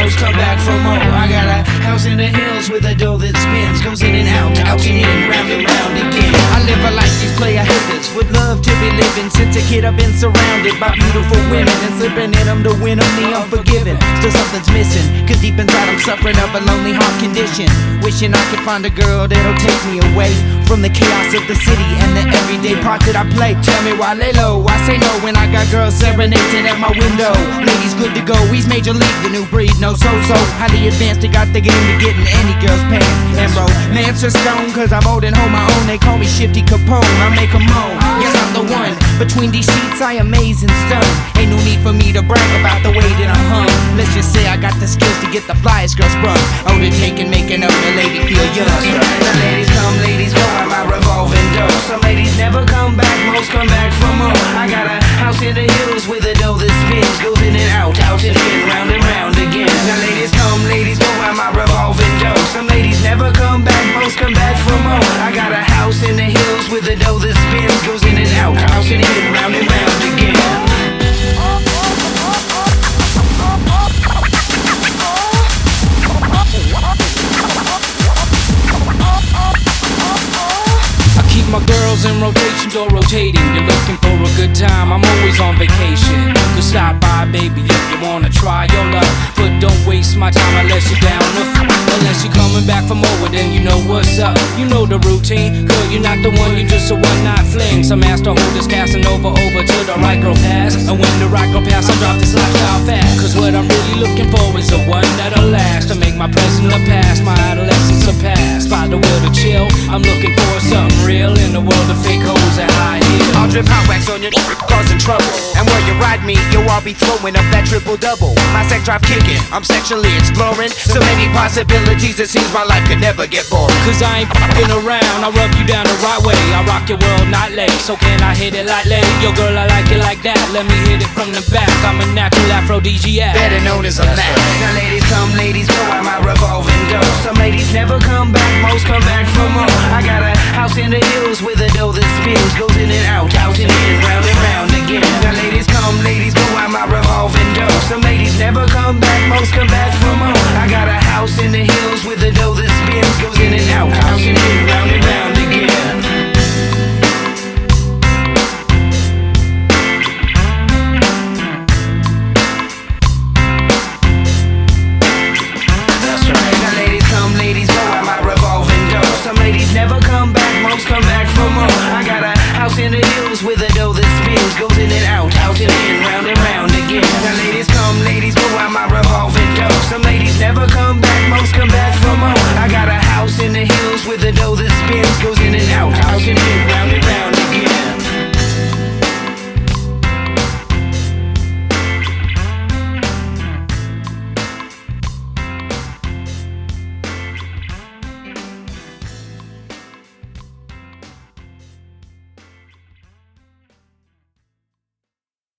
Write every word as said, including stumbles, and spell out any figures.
most come back for more. I got a house in the hills with a dough that spins, goes in and out, out and in, round and round again. I live a life these player haters would love to be living. Since a kid I've been surrounded by beautiful women, and slipping in them to win them the unforgiven. Still something's missing, cause deep inside I'm suffering of a lonely heart condition. Wishing I could find a girl that'll take me away from the chaos of the city and the everyday part that I play. Tell me why lay low, I say no when I got girls serenading at my window. Ladies good to go, he's major league, the new breed, no so-so. Highly advanced, they got the game to get in any girl's pants. And romance are stone, cause I'm old and hold my own. They call me Shifty Capone, I make 'em moan. Yes, I'm the one, between these sheets I amaze and stun. Ain't no need for me to brag about the way that I'm hung. Let's just say I got the skills to get the flyest girl sprung. Oh, the taking, making up the lady feel young. The ladies come, ladies go, I'm my revolving door. Some ladies never come back, most come back for more. I got a house in the hills with a dough that spins, goes in and out, out and in, round and round again. Now ladies come, ladies go, I'm my revolving door. Some ladies never come back, most come back for more. I got a house in the hills with a dough that spins, goes in and out, out and in, round and round again. My girls in rotation, door rotating. You're looking for a good time, I'm always on vacation. You can stop by, baby, if you wanna try your luck, but don't waste my time unless you're down to f- Unless you're coming back from over, then you know what's up. You know the routine, girl, you're not the one, you're just a one-night fling. Some master holders casting over, over to the right girl pass. And when the right girl pass, I'll drop this lifestyle fast. Cause what I'm really looking for is the one that'll last, to make my present the past, my adolescence surpass. By the will to chill, I'm looking for something real in the world of fake hoes and high heels. I'll drip hot wax on your causing trouble. And while you ride me, yo, I'll be throwing up that triple double. My sex drive kicking, I'm sexually exploring so many possibilities, it seems my life could never get boring. Cause I ain't f***ing around, I rub you down the right way. I rock your world nightly, so can I hit it lightly? Yo girl, I like it like that, let me hit it from the back. I'm a natural aphrodisiac, better known as a Mac. Now ladies come, ladies go, I'm my revolving door. Some ladies never come back, most come back for more. I got a house in the hills with a dough that spins, goes in and out, out and in, round and round again. Now ladies come, ladies go, I'm my revolving door. Some ladies never come back, most come back for more. I got a house in the hills with a dough that spins, goes in and out, out and in, round and round again. That's right. Now ladies come, ladies go, I'm my revolving door. Some ladies never come back, most come back for more. I got a house in the hills with a dough that spins, goes in and out, out and in, round and round again. Now ladies come, ladies go, I'm my revolving door. Some ladies never come back, most come back for more. I got a house in the hills with a dough that spins, goes in and out, out and in, round